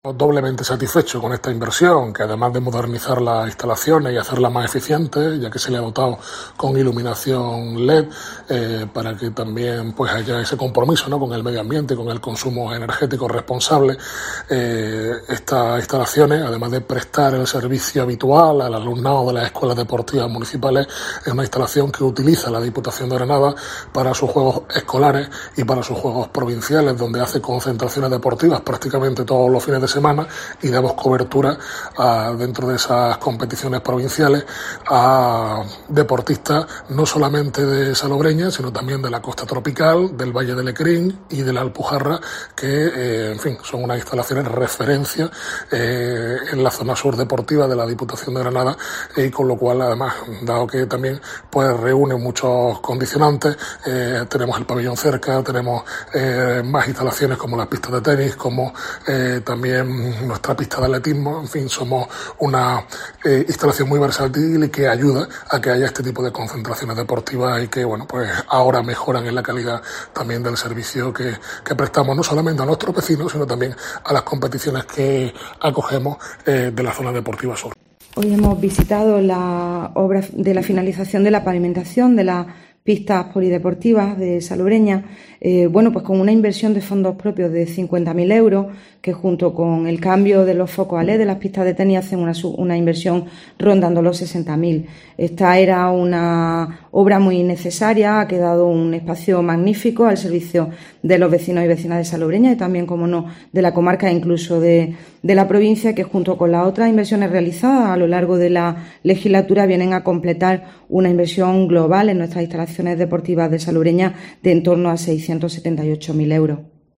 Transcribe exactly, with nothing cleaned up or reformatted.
Doblemente satisfecho con esta inversión, que además de modernizar las instalaciones y hacerlas más eficientes, ya que se le ha dotado con iluminación L E D, eh, para que también pues haya ese compromiso, ¿no?, con el medio ambiente, con el consumo energético responsable. Eh, estas instalaciones, además de prestar el servicio habitual al alumnado de las escuelas deportivas municipales, es una instalación que utiliza la Diputación de Granada para sus juegos escolares y para sus juegos provinciales, donde hace concentraciones deportivas prácticamente todos los fines de semana y damos cobertura a, dentro de esas competiciones provinciales, a deportistas no solamente de Salobreña, sino también de la costa tropical, del Valle del Lecrín y de la Alpujarra, que eh, en fin, son unas instalaciones de referencia eh, en la zona sur deportiva de la Diputación de Granada, y eh, con lo cual, además, dado que también pues reúne muchos condicionantes, eh, tenemos el pabellón cerca, tenemos eh, más instalaciones como las pistas de tenis, como eh, también nuestra pista de atletismo. En fin, somos una eh, instalación muy versátil y que ayuda a que haya este tipo de concentraciones deportivas y que, bueno, pues ahora mejoran en la calidad también del servicio que, que prestamos no solamente a nuestros vecinos, sino también a las competiciones que acogemos eh, de la zona deportiva sur. Hoy hemos visitado la obra de la finalización de la pavimentación de las pistas polideportivas de Salobreña, eh, bueno, pues con una inversión de fondos propios de cincuenta mil euros, que junto con el cambio de los focos a L E D de las pistas de tenis hacen una, una inversión rondando los sesenta mil. Esta era una obra muy necesaria, ha quedado un espacio magnífico al servicio de los vecinos y vecinas de Salobreña y también, como no, de la comarca e incluso de, de la provincia, que junto con las otras inversiones realizadas a lo largo de la legislatura vienen a completar una inversión global en nuestras instalaciones deportivas de Salobreña de en torno a seiscientos setenta y ocho mil euros.